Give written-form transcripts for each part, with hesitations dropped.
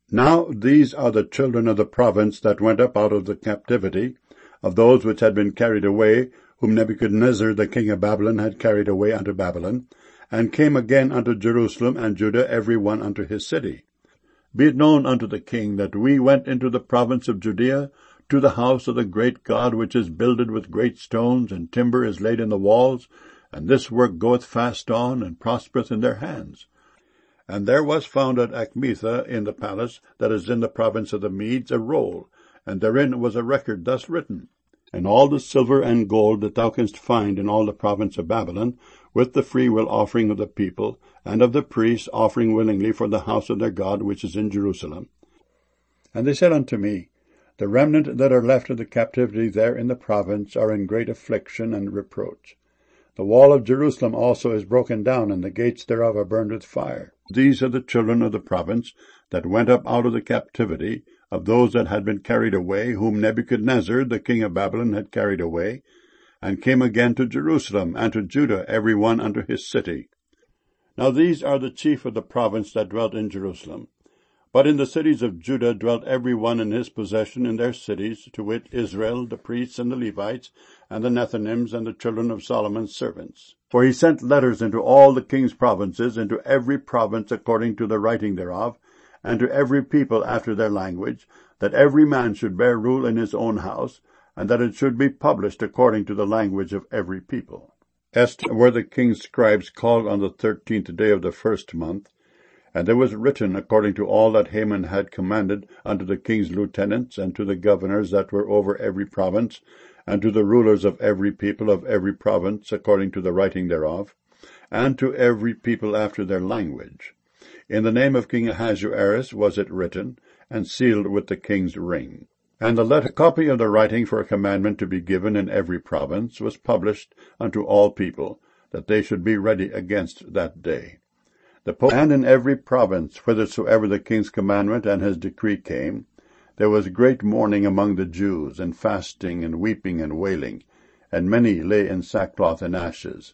Now these are the children of the province that went up out of the captivity, of those which had been carried away, whom Nebuchadnezzar the king of Babylon had carried away unto Babylon, and came again unto Jerusalem and Judah, every one unto his city. Be it known unto the king that we went into the province of Judea, to the house of the great God, which is builded with great stones, and timber is laid in the walls, and this work goeth fast on, and prospereth in their hands. And there was found at Achmetha in the palace that is in the province of the Medes a roll, and therein was a record thus written, And all the silver and gold that thou canst find in all the province of Babylon, with the freewill offering of the people, and of the priests offering willingly for the house of their God which is in Jerusalem. And they said unto me, The remnant that are left of the captivity there in the province are in great affliction and reproach. The wall of Jerusalem also is broken down, and the gates thereof are burned with fire. These are the children of the province that went up out of the captivity, of those that had been carried away, whom Nebuchadnezzar the king of Babylon had carried away, and came again to Jerusalem and to Judah, every one unto his city. Now these are the chief of the province that dwelt in Jerusalem. But in the cities of Judah dwelt every one in his possession in their cities, to wit, Israel, the priests and the Levites, and the Nethinims, and the children of Solomon's servants. For he sent letters into all the king's provinces, into every province according to the writing thereof, and to every people after their language, that every man should bear rule in his own house, and that it should be published according to the language of every people. Esther were the king's scribes called on the 13th day of the first month, and there was written according to all that Haman had commanded unto the king's lieutenants, and to the governors that were over every province, and to the rulers of every people of every province according to the writing thereof, and to every people after their language. In the name of King Ahasuerus was it written, and sealed with the king's ring. And the copy of the writing for a commandment to be given in every province was published unto all people, that they should be ready against that day. And in every province, whithersoever the king's commandment and his decree came, there was great mourning among the Jews, and fasting, and weeping, and wailing, and many lay in sackcloth and ashes.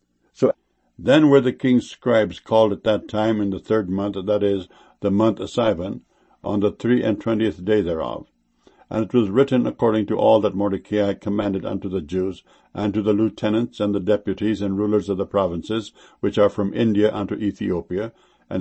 So then were the king's scribes called at that time in the 3rd month, that is, the month Sivan, on the 23 day thereof. And it was written according to all that Mordecai commanded unto the Jews, and to the lieutenants and the deputies and rulers of the provinces, which are from India unto Ethiopia, and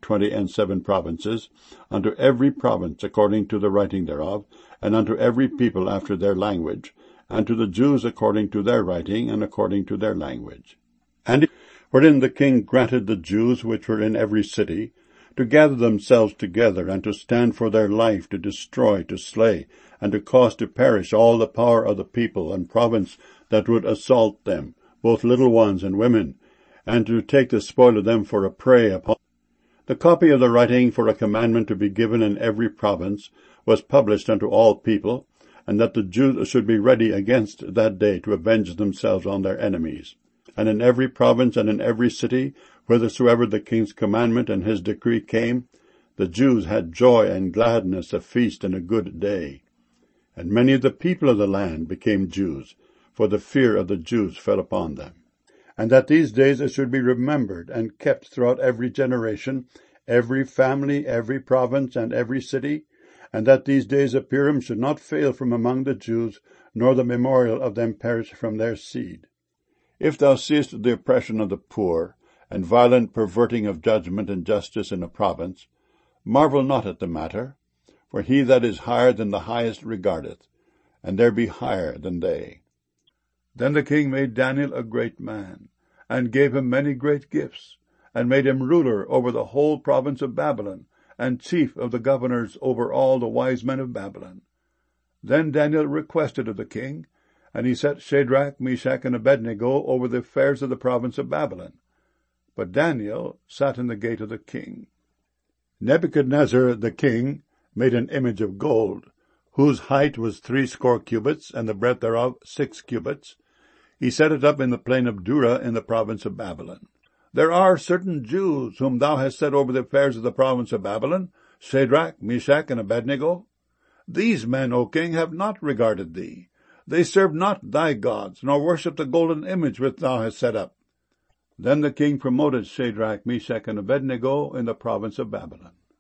127 provinces, unto every province according to the writing thereof, and unto every people after their language, and to the Jews according to their writing, and according to their language. And wherein the king granted the Jews which were in every city, to gather themselves together, and to stand for their life, to destroy, to slay, and to cause to perish all the power of the people and province that would assault them, both little ones and women, and to take the spoil of them for a prey upon. The copy of the writing for a commandment to be given in every province was published unto all people, and that the Jews should be ready against that day to avenge themselves on their enemies. And in every province and in every city, whithersoever the king's commandment and his decree came, the Jews had joy and gladness, a feast and a good day. And many of the people of the land became Jews, for the fear of the Jews fell upon them. And that these days should be remembered and kept throughout every generation, every family, every province, and every city, and that these days of Purim should not fail from among the Jews, nor the memorial of them perish from their seed. If thou seest the oppression of the poor, and violent perverting of judgment and justice in a province, marvel not at the matter, for he that is higher than the highest regardeth, and there be higher than they. Then the king made Daniel a great man, and gave him many great gifts, and made him ruler over the whole province of Babylon, and chief of the governors over all the wise men of Babylon. Then Daniel requested of the king, and he set Shadrach, Meshach, and Abednego over the affairs of the province of Babylon. But Daniel sat in the gate of the king. Nebuchadnezzar the king made an image of gold, whose height was 60 cubits, and the breadth thereof 6 cubits. He set it up in the plain of Dura in the province of Babylon. There are certain Jews whom thou hast set over the affairs of the province of Babylon, Shadrach, Meshach, and Abednego. These men, O king, have not regarded thee. They serve not thy gods, nor worship the golden image which thou hast set up. Then the king promoted Shadrach, Meshach, and Abednego in the province of Babylon.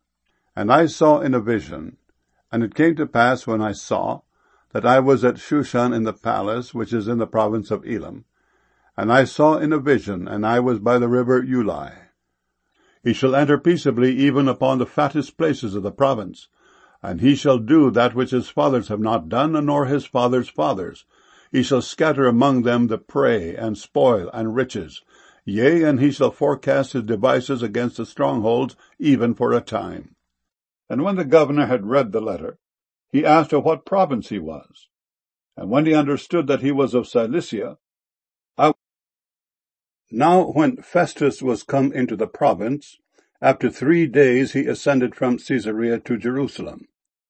And I saw in a vision, and it came to pass when I saw, that I was at Shushan in the palace, which is in the province of Elam. And I saw in a vision, and I was by the river Ulai. He shall enter peaceably even upon the fattest places of the province, and he shall do that which his fathers have not done, nor his fathers' fathers. He shall scatter among them the prey, and spoil, and riches. Yea, and he shall forecast his devices against the strongholds, even for a time. And when the governor had read the letter, he asked of what province he was. And when he understood that he was of Cilicia, Now when Festus was come into the province, after 3 days he ascended from Caesarea to Jerusalem.